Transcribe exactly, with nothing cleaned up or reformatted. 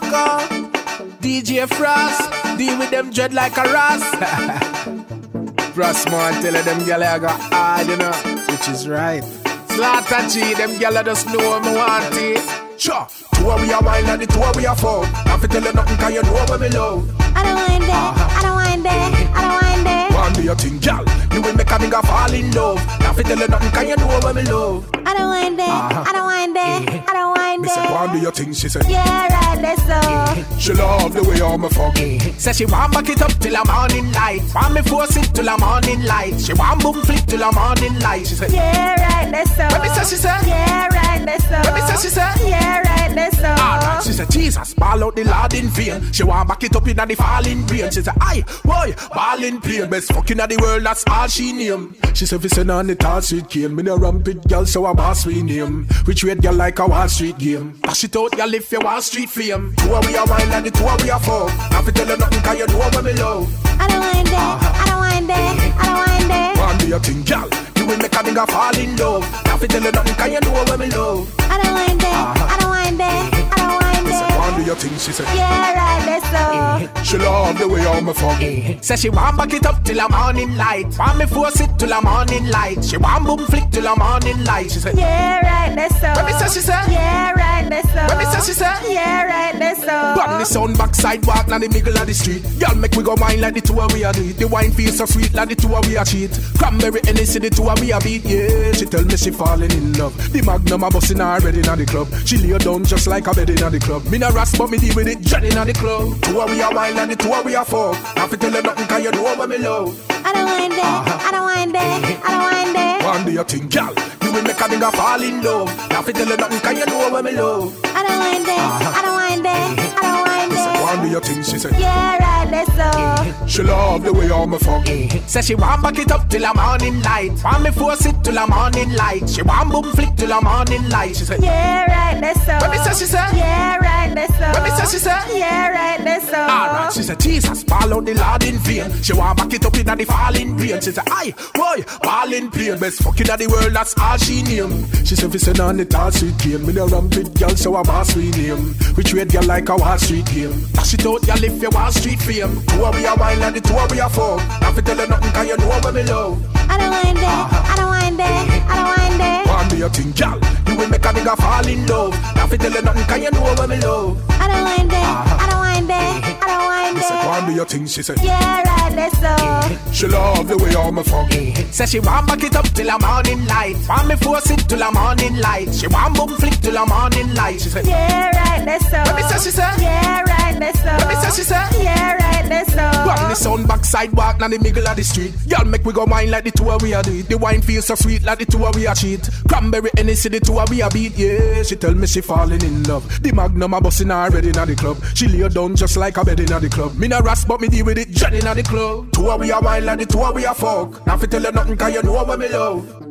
Marco, D J Frost, deal with them dread like a Ross. Frost man tell them gyal I got hard, you know, which is right. Slaughter G, them gyal just know me want it. Sure, two of we are wild and the two of we are folk. I fi tell you nothing 'cause you know what me love. I don't mind that, uh-huh. I don't mind that, I don't mind that. One do your thing, gyal, you will make a nigga fall in love. I fi tell you nothing 'cause you know what me love. I don't mind that, uh-huh. I don't mind that, I don't mind me that. Say one do your thing, she said. Yeah, right, let's go. She love the way I'm a fuck. Say she want back it up till the morning light. Want me force it till the morning light. She want boom flick till the morning light. She said. Yeah, right, let's go. What me say she said? Yeah, right, let's go. What me say she said? Yeah, right, let's go. Alright, she said Jesus, ball out the Lord in vain. She want back it up in the falling rain. She said, aye, boy, ball in pain. Best fucking of the world, that's all she name. She said, if it's on the tall street game, me no rampant girl, so I boss we name. Which rate girl like a Wall Street game. Dash it out, girl, if you Wall Street fame. Two of we are wild and the two of we are folk. I fi tell you nothing 'cause you know what me love. I don't mind that, uh-huh. I don't mind that, I don't mind that. One do your thing, girl, you will make a nigga fall in love. I fi tell you nothing 'cause you know what me love. I don't mind that, uh-huh. I don't mind that, I don't mind that. One do your thing, she said. Yeah, right, let's go. She love the way I'm a fuck. Say she want back it up till the morning light. Want me force it till the morning light. She want boom flick till the morning light. She said. Yeah, right, let's go. What me say she said? Yeah, right, let's go. What me say she said? Yeah, right, let's go. Bang the sound backside walk na the middle of the street. Y'all make we go wine like the two of we are do it. The wine feels so sweet like the two of we are cheat. Cranberry Hennessy the two of we are beat. Yeah, she tell me she falling in love. The magnum a bustin' already in the club. She lay down just like a bed in the club. Me no rasp but me deal with it dreading in the club. Two of we are wine and the two of we are folk. I fi tell you nothing 'cause you know what me love. I don't mind that, uh-huh. I don't mind that, I don't mind that. One do your thing, girl, you will make a nigga fall in love. I fi tell you nothing 'cause you know what me love. I don't mind that, uh-huh. I don't mind that, I don't mind that. One do your thing, she said. Yeah, right, let's go. She love the way I'm a fuck. Say she want back it up till the morning light. Want me force it till the morning light. She want boom flick till the morning light. She said. Yeah, right, let's go. What me say she said? Yeah, right, let's go. What me say she said? Yeah, right, let's go. Alright, she said Jesus, ball out the Lord in vain. She want back it up in the falling rain. She said, aye, boy, ball in pain. Best fucking of the world, that's all she name. She said, if it's on the tall street game, me no rampant girl, so I boss we name. Which rate girl like a Wall Street game. Dash it out, girl, if you Wall Street fame. Two of we are wild and the two of we are folk. I fi tell you nothing 'cause you know what me love. I don't mind that, uh-huh. I don't mind that, I don't mind that. One do your thing, girl, you will make a nigga fall in love. I fi tell you nothing 'cause you know what me love. I don't mind that, uh-huh. I don't mind that, I don't mind that. One do your thing, she said. Yeah, right, let's go. She love the way I'm a fuck. Say she want back it up till the morning light. Want me force it till the morning light. She want boom flick till the morning light. She said. Yeah, right, let's go. What me say she said? Yeah, right, let's go. What me say she said? Yeah, right, let's go. Bang the sound backside walk na the middle of the street. Y'all make we go wine like the two of we are do it. The wine feels so sweet like the two of we are cheat. Cranberry Hennessy the two of we are beat. Yeah, she tell me she falling in love. The magnum a bustin' already in the club. She lay down just like a bed in the club. Me no rasp but me deal with it dreading in the club. Two of we are wild like the two of we are folk. Now fi tell you nothing 'cause you know what me love.